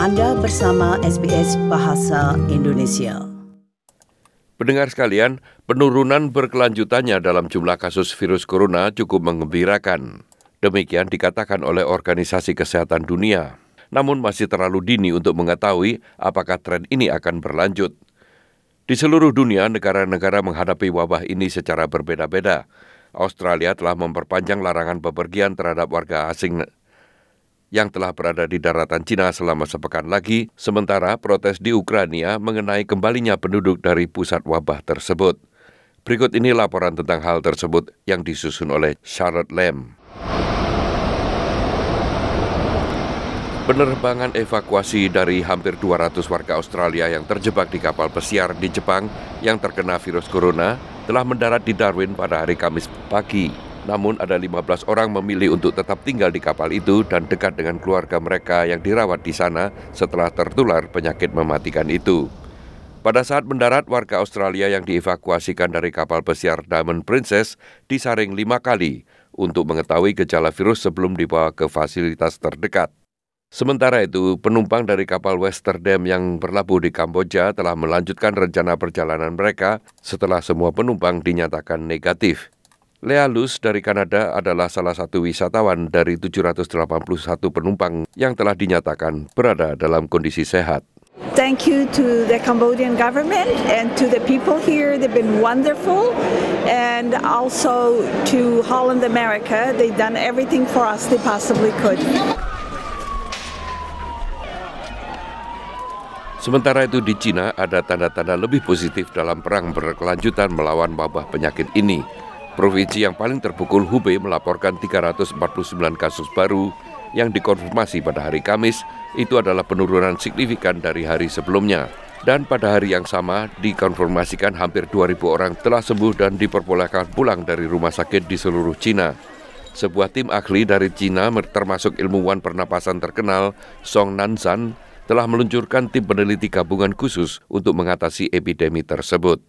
Anda bersama SBS Bahasa Indonesia. Pendengar sekalian, penurunan berkelanjutannya dalam jumlah kasus virus corona cukup menggembirakan. Demikian dikatakan oleh Organisasi Kesehatan Dunia. Namun masih terlalu dini untuk mengetahui apakah tren ini akan berlanjut. Di seluruh dunia, negara-negara menghadapi wabah ini secara berbeda-beda. Australia telah memperpanjang larangan bepergian terhadap warga asing yang telah berada di daratan Cina selama sepekan lagi, sementara protes di Ukraina mengenai kembalinya penduduk dari pusat wabah tersebut. Berikut ini laporan tentang hal tersebut yang disusun oleh Charlotte Lamb. Penerbangan evakuasi dari hampir 200 warga Australia yang terjebak di kapal pesiar di Jepang yang terkena virus corona telah mendarat di Darwin pada hari Kamis pagi. Namun ada 15 orang memilih untuk tetap tinggal di kapal itu dan dekat dengan keluarga mereka yang dirawat di sana setelah tertular penyakit mematikan itu. Pada saat mendarat, warga Australia yang dievakuasikan dari kapal pesiar Diamond Princess disaring 5 kali untuk mengetahui gejala virus sebelum dibawa ke fasilitas terdekat. Sementara itu, penumpang dari kapal Westerdam yang berlabuh di Kamboja telah melanjutkan rencana perjalanan mereka setelah semua penumpang dinyatakan negatif. Lea Luz dari Kanada adalah salah satu wisatawan dari 781 penumpang yang telah dinyatakan berada dalam kondisi sehat. Thank you to the Cambodian government and to the people here. They've been wonderful. And also to Holland America. They've done everything for us they possibly could. Sementara itu di China ada tanda-tanda lebih positif dalam perang berkelanjutan melawan wabah penyakit ini. Provinsi yang paling terpukul Hubei melaporkan 349 kasus baru yang dikonfirmasi pada hari Kamis. Itu adalah penurunan signifikan dari hari sebelumnya. Dan pada hari yang sama dikonfirmasikan hampir 2.000 orang telah sembuh dan diperbolehkan pulang dari rumah sakit di seluruh China. Sebuah tim ahli dari China termasuk ilmuwan pernapasan terkenal Song Nanshan telah meluncurkan tim peneliti gabungan khusus untuk mengatasi epidemi tersebut.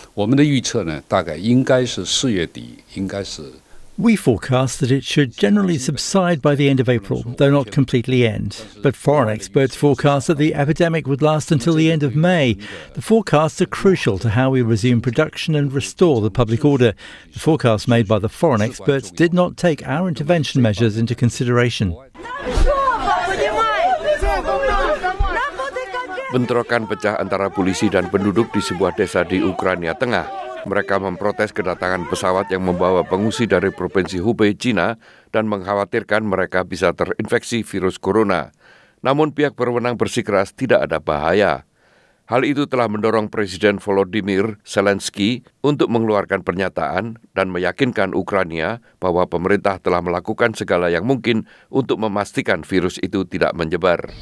We forecast that it should generally subside by the end of April, though not completely end. But foreign experts forecast that the epidemic would last until the end of May. The forecasts are crucial to how we resume production and restore the public order. The forecasts made by the foreign experts did not take our intervention measures into consideration. Bentrokan pecah antara polisi dan penduduk di sebuah desa di Ukraina Tengah. Mereka memprotes kedatangan pesawat yang membawa pengungsi dari Provinsi Hubei, China, dan mengkhawatirkan mereka bisa terinfeksi virus corona. Namun pihak berwenang bersikeras tidak ada bahaya. Hal itu telah mendorong Presiden Volodymyr Zelensky untuk mengeluarkan pernyataan dan meyakinkan Ukraina bahwa pemerintah telah melakukan segala yang mungkin untuk memastikan virus itu tidak menyebar.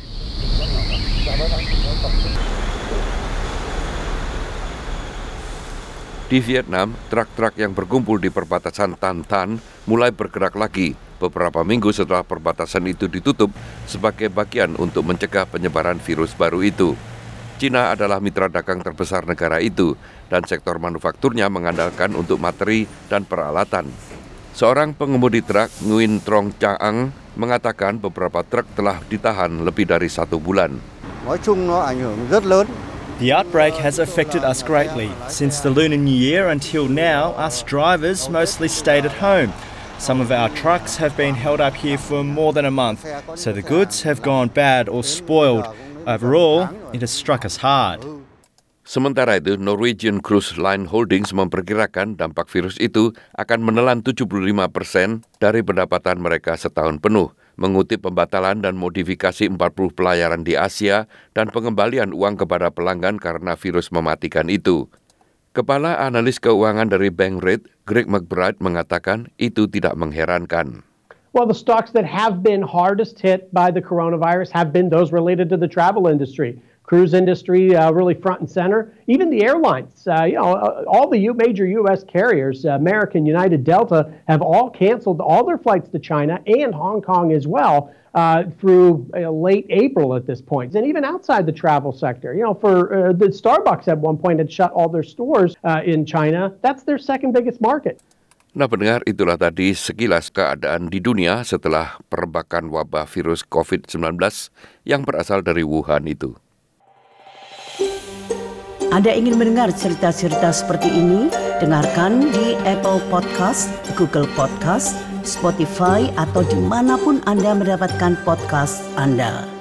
Di Vietnam, truk-truk yang berkumpul di perbatasan Tan Tan mulai bergerak lagi beberapa minggu setelah perbatasan itu ditutup sebagai bagian untuk mencegah penyebaran virus baru itu. China adalah mitra dagang terbesar negara itu dan sektor manufakturnya mengandalkan untuk materi dan peralatan. Seorang pengemudi truk, Nguyen Trong Chang, mengatakan beberapa truk telah ditahan lebih dari 1 bulan. The outbreak has affected us greatly. Since the Lunar New Year until now, us drivers mostly stayed at home. Some of our trucks have been held up here for more than a month, so the goods have gone bad or spoiled. Overall, it has struck us hard. Sementara itu, Norwegian Cruise Line Holdings memperkirakan dampak virus itu akan menelan 75% dari pendapatan mereka setahun penuh, mengutip pembatalan dan modifikasi 40 pelayaran di Asia dan pengembalian uang kepada pelanggan karena virus mematikan itu. Kepala analis keuangan dari Bankrate, Greg McBride, mengatakan itu tidak mengherankan. Well, the stocks that have been hardest hit by the coronavirus have been those related to the travel industry. Cruise industry really front and center. Even the airlines, all the major U.S. carriers, American, United, Delta, have all canceled all their flights to China and Hong Kong as well through late April at this point. And even outside the travel sector, for the Starbucks at one point had shut all their stores in China. That's their second biggest market. Nah pendengar, itulah tadi sekilas keadaan di dunia setelah perbakan wabah virus COVID-19 yang berasal dari Wuhan itu. Anda ingin mendengar cerita-cerita seperti ini? Dengarkan di Apple Podcast, Google Podcast, Spotify, atau dimanapun Anda mendapatkan podcast Anda.